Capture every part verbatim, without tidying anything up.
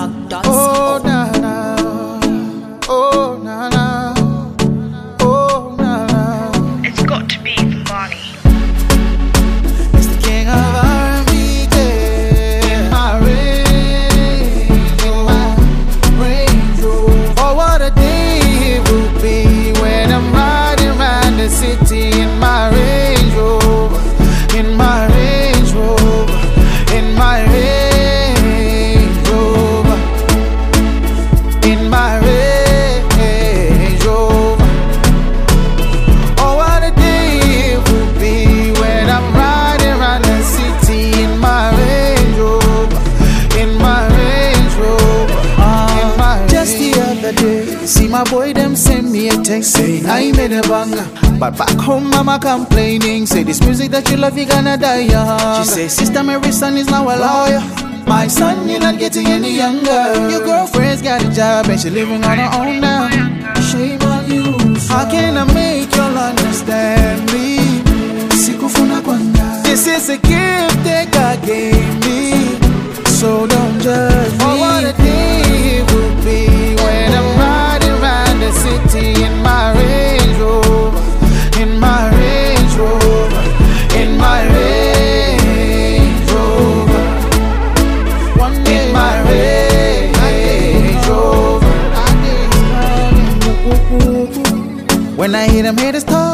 Oh, na na. Oh, na na. Oh, na na. It's got to be from Barney. It's the king of R and B, yeah. In my range, in my range. Oh, what a day it will be when I'm riding around the city in my Range Rover, in my Range Rover, in my Range Rover, in my Range Rover. Oh, what a day it will be when I'm riding around the city in my Range Rover, in my Range Rover, in my Just the other day, see my boy them send me a text saying I made a banger, but back home mama complaining, say this music that you love you gonna die young. She say sister Mary's son is now a lawyer, my son you're not getting any younger. Your girlfriend's got a job and she living on her own now. Shame on you. How can I make y'all understand me? Sikufuna kwanda. This is a gift that God gave me, so don't judge me. Oh, what a day it will be when I'm riding around the city in my Range Rover, in my Range Rover, in my Range Rover, one day in my Range Rover. When I hear them haters talk,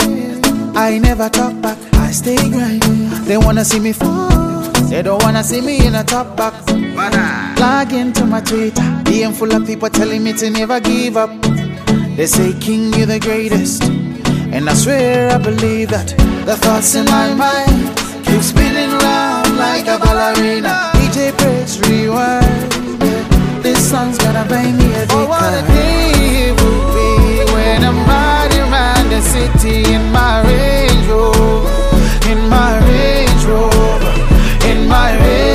I never talk back, I stay grinding. They wanna see me fall, they don't wanna see me in a top box. Log into my Twitter, D M full of people telling me to never give up. They say, King, you're the greatest, and I swear I believe that. The thoughts in my mind keep spinning round like a ballerina. D J press rewind, yeah. This song's gonna buy me a decline. Oh, what a day it will be when I'm riding around the city in my Range Rover, in my Range Rover, in my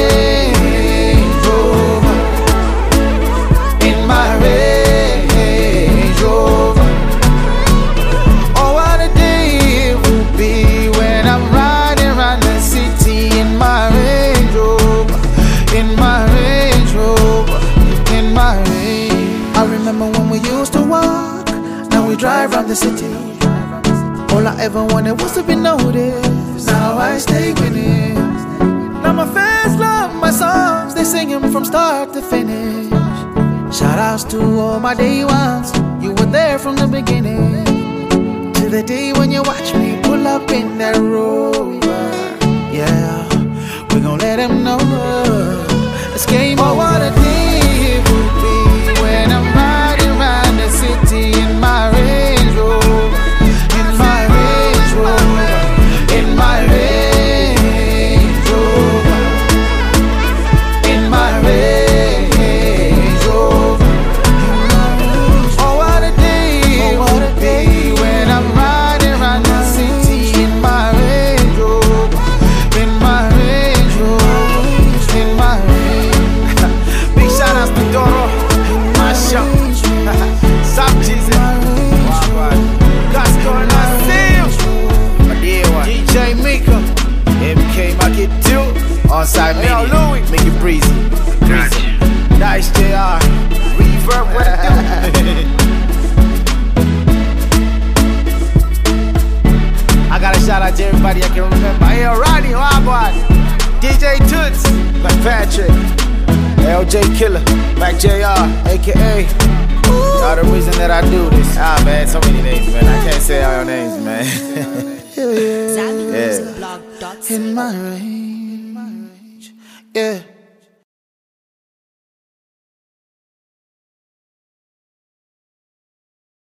Range Rover, in my Range Rover. Oh, what a day it will be when I'm riding around the city in my Range Rover, in my Range Rover, in my Range. I remember when we used to walk, now we drive around the city. All I ever wanted was to be noticed, now I stay winning. Now my fans love my songs, they sing them from start to finish. Shout outs to all my day ones, you were there from the beginning. To the day when you watch me pull up in that Rover. Yeah, we gon' let them know it's game over. Oh, what a day it will be when I'm riding around the city in my Range Rover, in my Range Rover, in my Range Rover, in my Range Rover. Oh, what a day it will be when I'm riding around the city in my Range Rover, in my Range Rover, in my Range. Big shout outs to Doro, my show, South Jesus, God's going on, see you. My dear one, D J Mika, M K Market two, on-site media, Louis, make it breezy, breezy. Nice J R, reverb, what it do? I gotta shout out to everybody I can remember. Hey, Rodney, Wagwan, D J Toots, Black Patrick, L J Killer, Black J R, A K A all the reason that I do this. Ah, man, so many names, man. I can't say all your names, man. Yeah. In my range, yeah.